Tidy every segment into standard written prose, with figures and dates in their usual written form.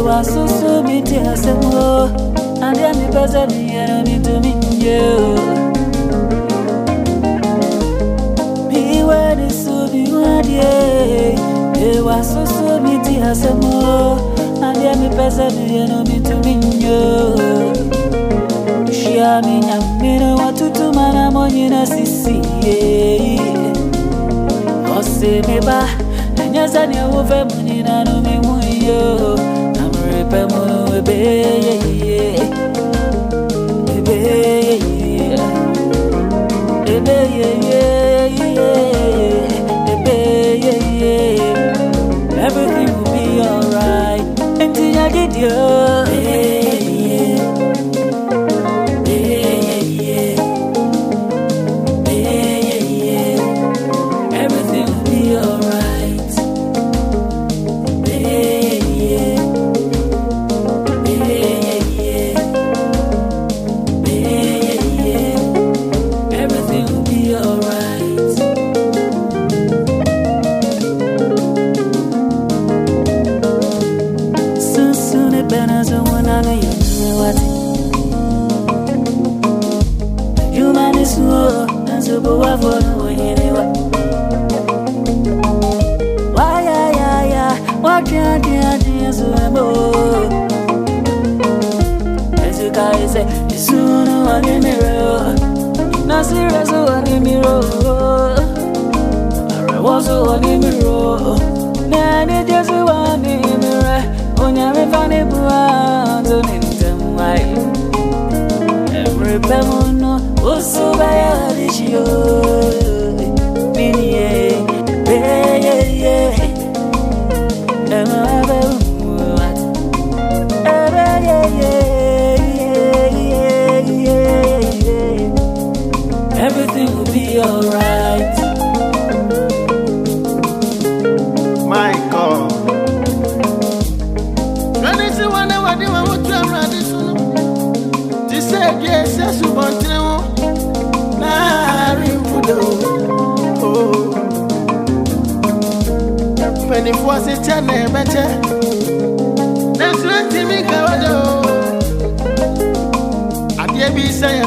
was so meet us and go. And then the person me to me you. Be where the so be what ye. It was so meet us and go. And then the person me to me you. She a me no want to man am on you na sisi. O se me ba. Nyasa ni uve muni na no me muyo amrepe mu ebe everything will be alright until I did you. Everything will be alright. My God. When is the one I want to have this one? This said, yes, yes, you want to know. Oh, when it was a channel, better. That's what Timmy Gawado. I dare be saying,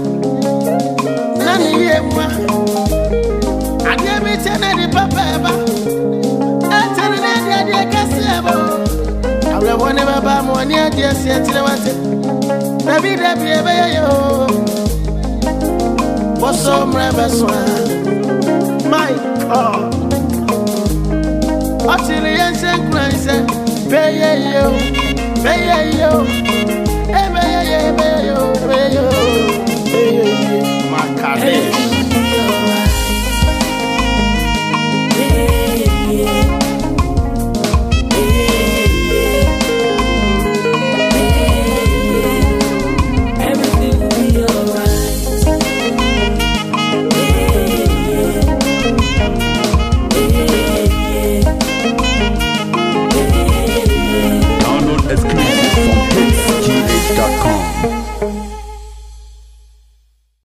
I dare be telling Papa. I tell you that I can't I will never buy more near dear Seattle. Baby, what's so marvelous? My God. What's the answer? Pay you, my God. Exclusive from hitsgh.com.